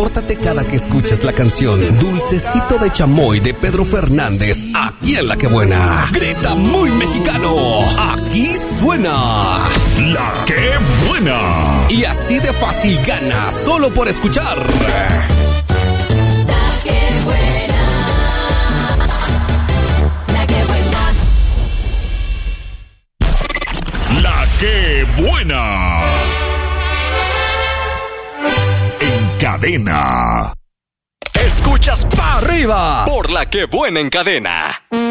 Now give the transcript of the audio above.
Compórtate cada que escuches la canción Dulcecito de Chamoy de Pedro Fernández, aquí en La Que Buena. Grita muy mexicano, aquí suena La Que Buena. Y así de fácil gana, solo por escuchar La Que Buena. La Que Buena. La Que Buena. En cadena. Escuchas pa' arriba por La Que Buena en cadena.